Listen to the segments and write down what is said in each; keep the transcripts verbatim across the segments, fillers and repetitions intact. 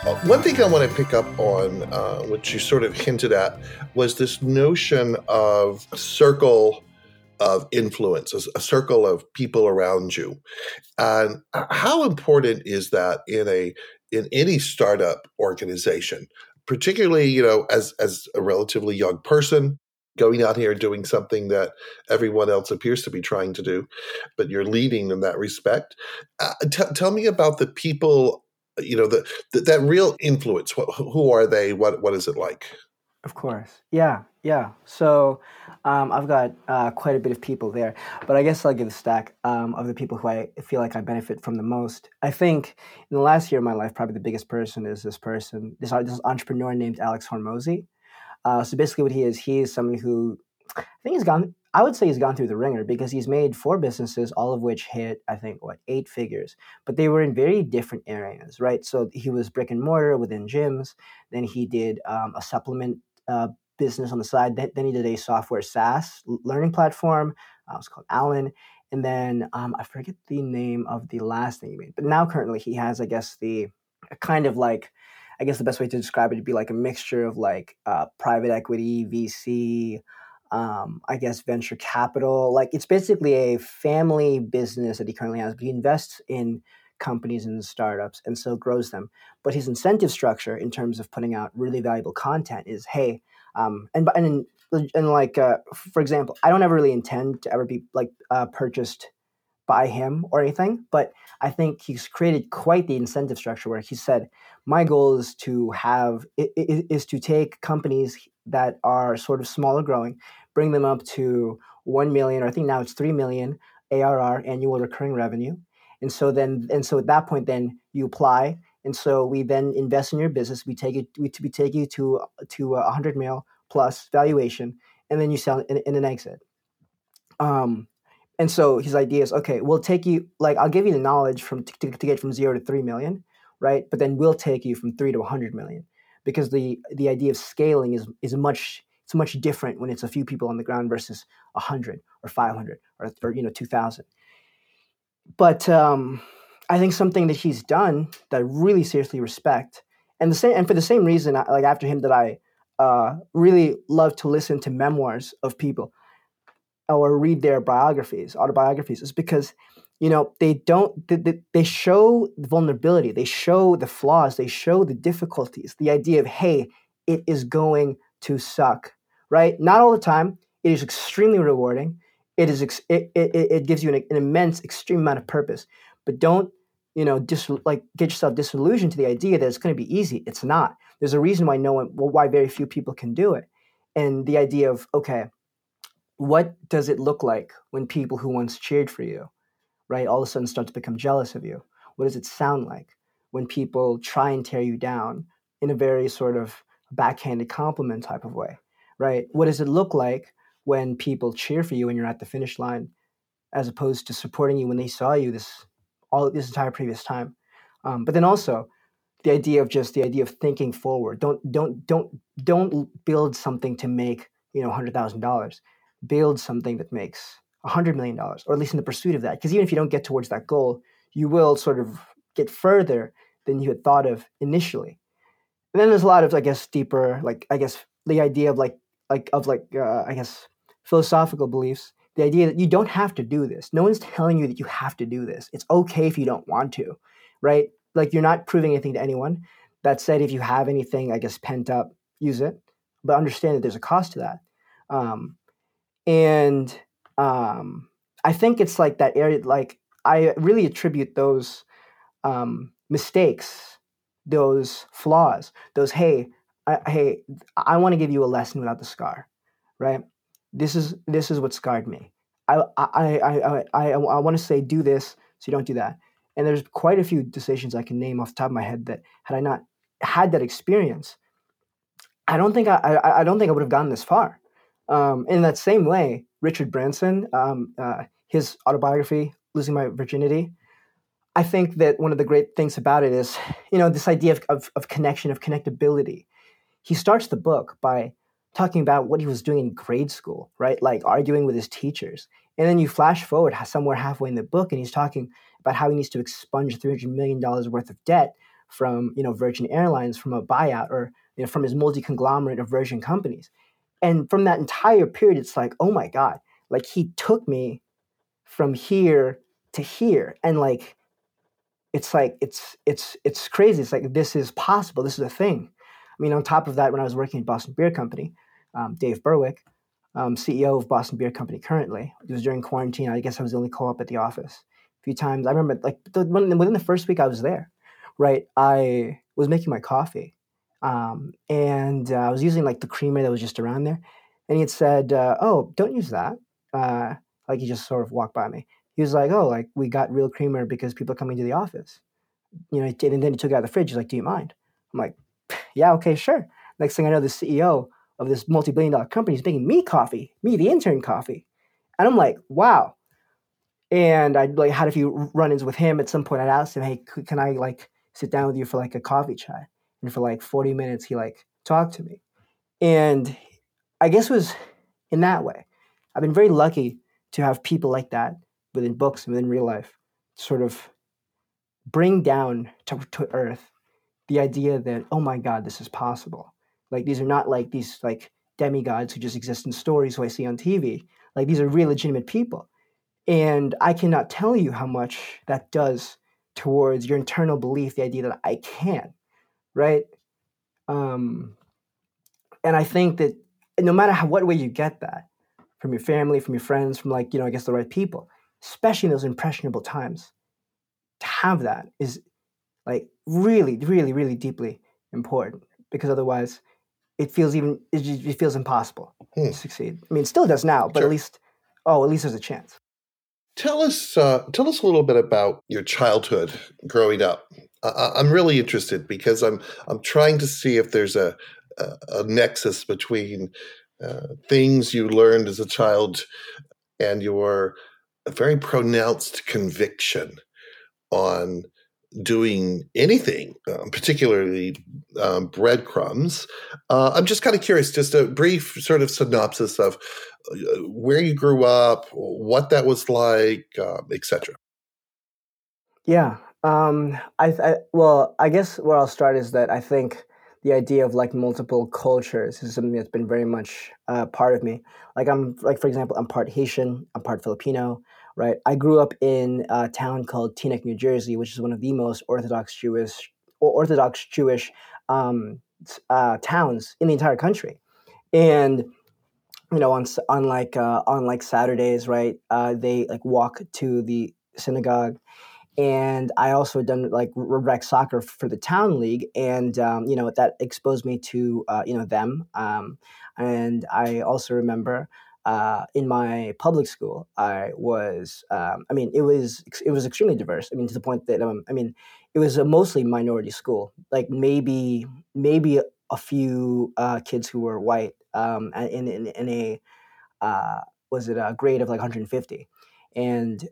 One thing I want to pick up on, uh, which you sort of hinted at, was this notion of a circle of influence, a, a circle of people around you. And how important is that in a in any startup organization, particularly, you know, as as a relatively young person going out here doing something that everyone else appears to be trying to do, but you're leading in that respect. Uh, t- tell me about the people, you know, the, the that real influence. What, who are they? What what is it like? Of course. Yeah, yeah. So um, I've got uh, quite a bit of people there, but I guess I'll give a stack um, of the people who I feel like I benefit from the most. I think in the last year of my life, probably the biggest person is this person, this, this entrepreneur named Alex Hormozy. Uh, so basically what he is, he is someone who, I think he's gone, I would say he's gone through the ringer because he's made four businesses, all of which hit, I think, what, eight figures. But they were in very different areas, right? So he was brick and mortar within gyms. Then he did um, a supplement uh, business on the side. Then, then he did a software SaaS learning platform. Uh, it was called Alan. And then um, I forget the name of the last thing he made. But now currently he has, I guess, the kind of like, I guess the best way to describe it would be like a mixture of like uh, private equity, V C, um, I guess venture capital. Like it's basically a family business that he currently has, but he invests in companies and startups and so grows them. But his incentive structure in terms of putting out really valuable content is, hey, um, and and and like uh, for example, I don't ever really intend to ever be like uh, purchased by him or anything, but I think he's created quite the incentive structure where he said, my goal is to have is to take companies that are sort of smaller growing, bring them up to one million, or I think now it's three million A R R, annual recurring revenue. And so then, and so at that point, then you apply. And so we then invest in your business. We take it, we, we take you to, to a hundred mil plus valuation, and then you sell in, in an exit. Um, And so his idea is, okay, we'll take you, like, I'll give you the knowledge from to, to get from zero to three million, right? But then we'll take you from three to one hundred million, because the the idea of scaling is is much it's much different when it's a few people on the ground versus one hundred or five hundred or, or you know two thousand. But um, I think something that he's done that I really seriously respect, and the same, and for the same reason, like after him, that I uh, really love to listen to memoirs of people or read their biographies, autobiographies, is because, you know, they don't, they, they show the vulnerability, they show the flaws, they show the difficulties, the idea of, hey, it is going to suck, right? Not all the time. It is extremely rewarding. It is, it, it, it gives you an, an immense, extreme amount of purpose, but don't, you know, dis, like get yourself disillusioned to the idea that it's going to be easy. It's not. There's a reason why no one, well, why very few people can do it. And the idea of, okay, what does it look like when people who once cheered for you, right, all of a sudden start to become jealous of you? What does it sound like when people try and tear you down in a very sort of backhanded compliment type of way, right? What does it look like when people cheer for you when you're at the finish line, as opposed to supporting you when they saw you this all this entire previous time? Um, but then also the idea of just the idea of thinking forward. Don't don't don't don't build something to make, you know, one hundred thousand dollars. Build something that makes one hundred million dollars, or at least in the pursuit of that. Because even if you don't get towards that goal, you will sort of get further than you had thought of initially. And then there's a lot of, I guess, deeper, like, I guess, the idea of like, like, of like, uh, I guess, philosophical beliefs. The idea that you don't have to do this. No one's telling you that you have to do this. It's okay if you don't want to, right? Like, you're not proving anything to anyone. That said, if you have anything, I guess, pent up, use it. But understand that there's a cost to that. Um, And um, I think it's like that area, like I really attribute those um, mistakes, those flaws, those, hey, I, hey, I want to give you a lesson without the scar, right? This is this is what scarred me. I I I I I, I want to say do this so you don't do that. And there's quite a few decisions I can name off the top of my head that had I not had that experience, I don't think I I, I don't think I would have gotten this far. Um, in that same way, Richard Branson, um, uh, his autobiography, Losing My Virginity, I think that one of the great things about it is, you know, this idea of, of, of connection, of connectability. He starts the book by talking about what he was doing in grade school, right? Like arguing with his teachers. And then you flash forward somewhere halfway in the book, and he's talking about how he needs to expunge three hundred million dollars worth of debt from, you know, Virgin Airlines, from a buyout, or, you know, from his multi-conglomerate of Virgin companies. And from that entire period, it's like, oh my God, like he took me from here to here. And like, it's like, it's, it's, it's crazy. It's like, this is possible. This is a thing. I mean, on top of that, when I was working at Boston Beer Company, um, Dave Berwick, um, C E O of Boston Beer Company currently, it was during quarantine. I guess I was the only co-op at the office a few times. I remember like the, when, within the first week I was there, right, I was making my coffee. Um, and uh, I was using like the creamer that was just around there. And he had said, uh, oh, don't use that. Uh, like he just sort of walked by me. He was like, oh, like we got real creamer because people are coming to the office. You know, and then he took it out of the fridge. He's like, do you mind? I'm like, yeah, okay, sure. Next thing I know, the C E O of this multi-billion dollar company is making me coffee, me, the intern, coffee. And I'm like, wow. And I like had a few run-ins with him. At some point, I'd asked him, hey, can I like sit down with you for like a coffee chat? And for like forty minutes, he like talked to me. And I guess it was in that way. I've been very lucky to have people like that within books and within real life sort of bring down to, to earth the idea that, oh my God, this is possible. Like these are not like these like demigods who just exist in stories who I see on T V. Like these are real legitimate people. And I cannot tell you how much that does towards your internal belief, the idea that I can, right? Um, and I think that no matter how, what way you get that, from your family, from your friends, from like, you know, I guess the right people, especially in those impressionable times, to have that is like really, really, really deeply important, because otherwise it feels even, it, just, it feels impossible hmm. to succeed. I mean, it still does now, but sure. at least, oh, at least there's a chance. Tell us, uh, tell us a little bit about your childhood growing up. Uh, I'm really interested because I'm, I'm trying to see if there's a, a, a nexus between uh, things you learned as a child and your very pronounced conviction on doing anything, um, particularly um, breadcrumbs. Uh, I'm just kind of curious, just a brief sort of synopsis of uh, where you grew up, what that was like, um, et cetera. Yeah. Um, I, I well, I guess where I'll start is that I think the idea of like multiple cultures is something that's been very much uh, part of me. Like I'm, like for example, I'm part Haitian, I'm part Filipino, right? I grew up in a town called Teaneck, New Jersey, which is one of the most Orthodox Jewish or Orthodox Jewish um, uh, towns in the entire country, and you know, on on like uh, on like Saturdays, right? Uh, they like walk to the synagogue. And I also done like rec soccer for the town league, and um, you know that exposed me to uh, you know them. Um, and I also remember uh, in my public school, I was um, I mean it was it was extremely diverse. I mean to the point that um, I mean it was a mostly minority school. Like maybe maybe a few uh, kids who were white um, in, in in a uh, was it a grade of like one hundred fifty, and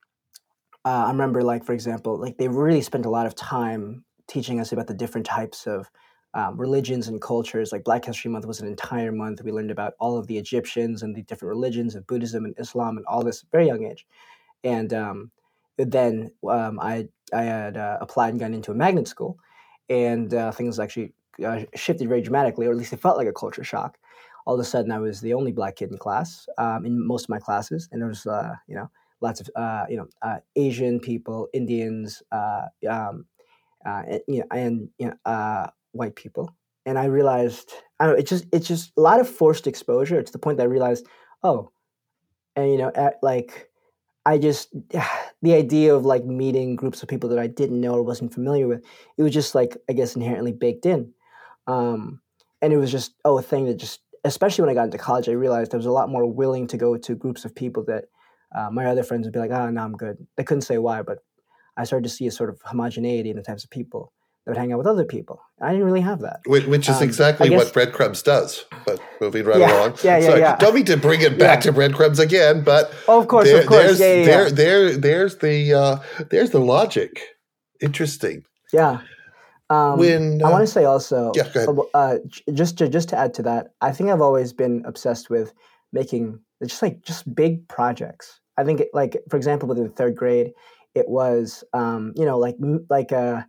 Uh, I remember, like, for example, like they really spent a lot of time teaching us about the different types of um, religions and cultures. Like Black History Month was an entire month. We learned about all of the Egyptians and the different religions of Buddhism and Islam and all this at a very young age. And um, then um, I I had uh, applied and gotten into a magnet school, and uh, things actually uh, shifted very dramatically, or at least it felt like a culture shock. All of a sudden, I was the only Black kid in class um, in most of my classes, and there was uh, you know. lots of uh, you know uh, Asian people, Indians, uh, um, uh, and, you know, and you know, uh, white people, and I realized I don't know. It's just it's just a lot of forced exposure to the point that I realized, oh, and you know, at, like I just the idea of like meeting groups of people that I didn't know or wasn't familiar with, it was just like I guess inherently baked in, um, and it was just oh a thing that just especially when I got into college, I realized I was a lot more willing to go to groups of people that. Uh, my other friends would be like, "Ah, oh, no, I'm good." They couldn't say why, but I started to see a sort of homogeneity in the types of people that would hang out with other people. I didn't really have that, which, which is um, exactly guess, what breadcrumbs does. But moving right yeah, along, yeah, yeah, Sorry, yeah. Don't mean to bring it back yeah. to breadcrumbs again, but oh, of course, there, of course, there's, yeah, yeah, there, yeah. there, there's the uh, there's the logic. Interesting. Yeah. Um, when uh, I want to say also, yeah, go ahead. Uh, just to just to add to that, I think I've always been obsessed with making just like just big projects. I think, it, like for example, within third grade, it was um, you know like like uh,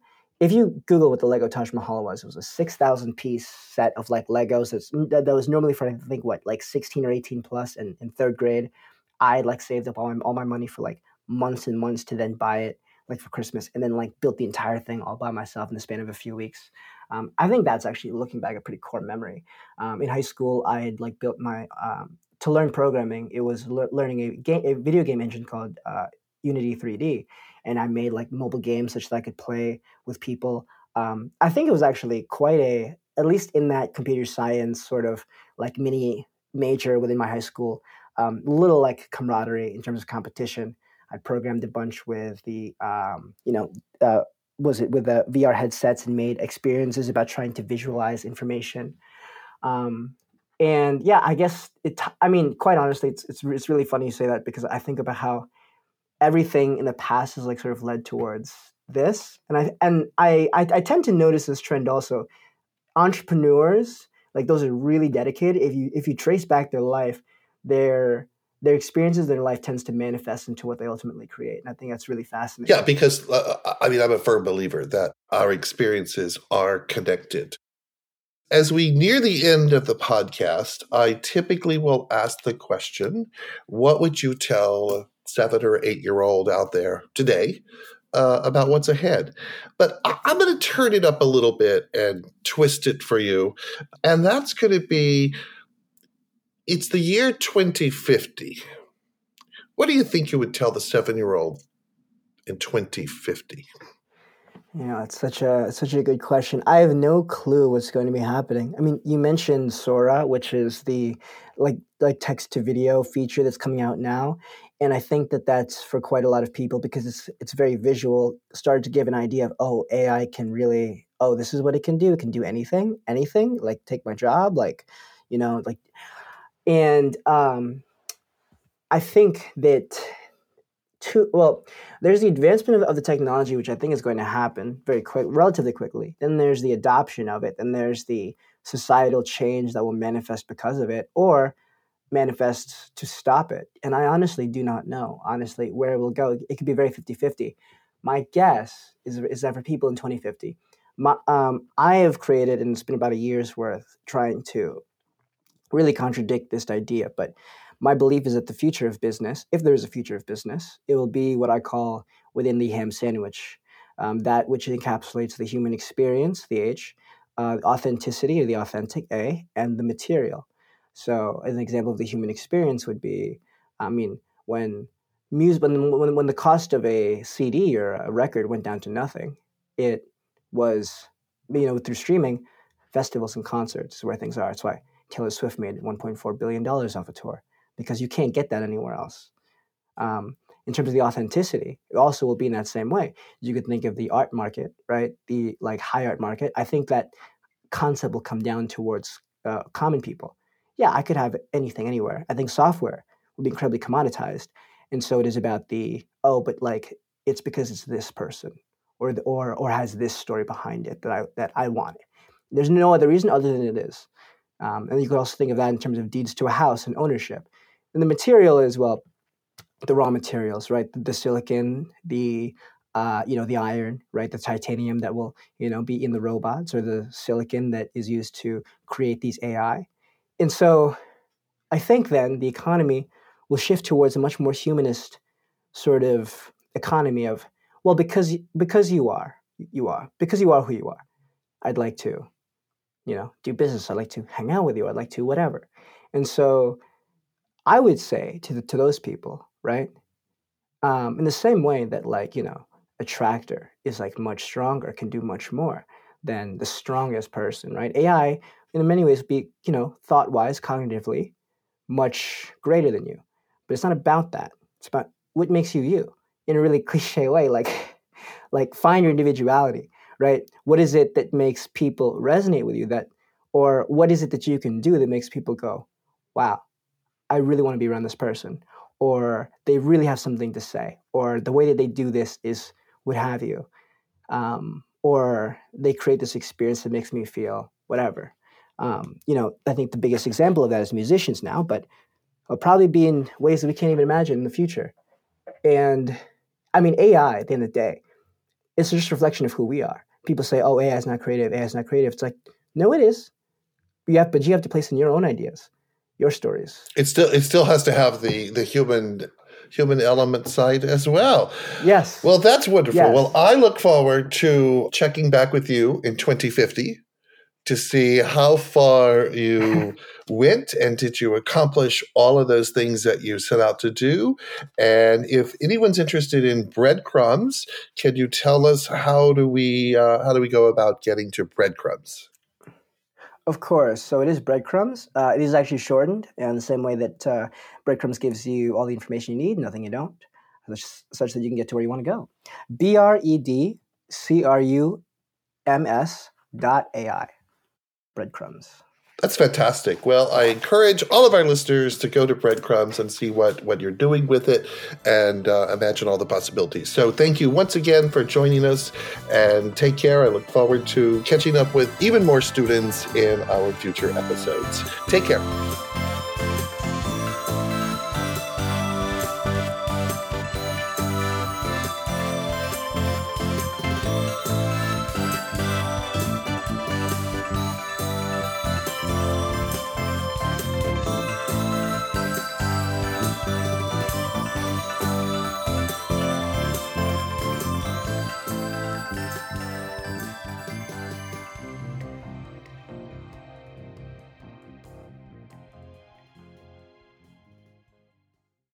if you Google what the Lego Taj Mahal was, it was a six thousand piece set of like Legos that's, that, that was normally for, I think, what, like sixteen or eighteen plus in, in third grade. I like saved up all my, all my money for like months and months to then buy it like for Christmas, and then like built the entire thing all by myself in the span of a few weeks. Um, I think that's actually, looking back, a pretty core memory. Um, in high school, I had like built my, um, to learn programming, it was le- learning a, game, a video game engine called uh, Unity three D. And I made like mobile games such that I could play with people. Um, I think it was actually quite a, at least in that computer science sort of like mini major within my high school, um, little like camaraderie in terms of competition. I programmed a bunch with the, um, you know, uh, was it with the V R headsets, and made experiences about trying to visualize information. Um, and yeah, I guess it, I mean, quite honestly, it's, it's, it's really funny you say that, because I think about how everything in the past has like sort of led towards this. And I, and I, I, I tend to notice this trend also. Entrepreneurs, like those are really dedicated. If you, if you trace back their life, their, their experiences, their life tends to manifest into what they ultimately create. And I think that's really fascinating. Yeah, because uh, I mean, I'm a firm believer that our experiences are connected. As we near the end of the podcast, I typically will ask the question, what would you tell a seven or eight year old out there today uh, about what's ahead? But I- I'm going to turn it up a little bit and twist it for you. And that's going to be, it's the year twenty fifty. What do you think you would tell the seven year old in twenty fifty? You know, it's such a it's such a good question. I have no clue what's going to be happening. I mean, you mentioned Sora, which is the like like text to video feature that's coming out now, and I think that that's for quite a lot of people, because it's it's very visual. Started to give an idea of, oh, A I can really, oh, this is what it can do. It can do anything, anything. Like take my job, like, you know, like, and um, I think that. Two, well, there's the advancement of, of the technology, which I think is going to happen very quick, relatively quickly. Then there's the adoption of it. Then there's the societal change that will manifest because of it, or manifest to stop it. And I honestly do not know, honestly, where it will go. It could be very fifty-fifty. My guess is, is that for people in twenty fifty, my, um, I have created, and it's been about a year's worth, trying to really contradict this idea, but my belief is that the future of business, if there is a future of business, it will be what I call within the ham sandwich, um, that which encapsulates the human experience, the H, uh, authenticity, or the authentic, A, and the material. So an example of the human experience would be, I mean, when music, when, when, when the cost of a C D or a record went down to nothing, it was, you know, through streaming, festivals and concerts is where things are. That's why Taylor Swift made one point four billion dollars off a tour, because you can't get that anywhere else. Um, in terms of the authenticity, it also will be in that same way. You could think of the art market, right? The like high art market. I think that concept will come down towards uh, common people. Yeah, I could have anything anywhere. I think software will be incredibly commoditized, and so it is about the, oh, but like it's because it's this person, or the, or or has this story behind it that I that I want it. There's no other reason other than it is. Um, and you could also think of that in terms of deeds to a house and ownership. And the material is, well, the raw materials, right? The, the silicon, the uh, you know, the iron, right? The titanium that will, you know, be in the robots, or the silicon that is used to create these A I. And so I think then the economy will shift towards a much more humanist sort of economy of, well, because because you are, you are, because you are who you are, I'd like to, you know, do business. I'd like to hang out with you. I'd like to whatever. And so I would say to the, to those people, right? Um, in the same way that, like, you know, a tractor is like much stronger, can do much more than the strongest person, right? A I, in many ways, be, you know, thought-wise, cognitively, much greater than you. But it's not about that. It's about what makes you you, in a really cliche way, like, like find your individuality, right? What is it that makes people resonate with you? That, or what is it that you can do that makes people go, wow, I really want to be around this person, or they really have something to say, or the way that they do this is what have you, um, or they create this experience that makes me feel whatever. Um, you know, I think the biggest example of that is musicians now, but it'll probably be in ways that we can't even imagine in the future. And I mean, A I, at the end of the day, it's just a reflection of who we are. people say, oh, A I is not creative, A I is not creative. It's like, no, it is. You have, but you have to place in your own ideas, your stories. It still it still has to have the the human human element side as well. Yes. Well, that's wonderful. Yes. Well, I look forward to checking back with you in twenty fifty to see how far you went and did you accomplish all of those things that you set out to do. And if anyone's interested in Breadcrumbs, can you tell us how do we uh, how do we go about getting to Breadcrumbs? Of course. So it is Breadcrumbs. Uh, it is actually shortened in the same way that uh, Breadcrumbs gives you all the information you need, nothing you don't, such, such that you can get to where you want to go. B R E D C R U M S dot A I. Breadcrumbs. That's fantastic. Well, I encourage all of our listeners to go to Breadcrumbs and see what, what you're doing with it and uh, imagine all the possibilities. So thank you once again for joining us, and take care. I look forward to catching up with even more students in our future episodes. Take care.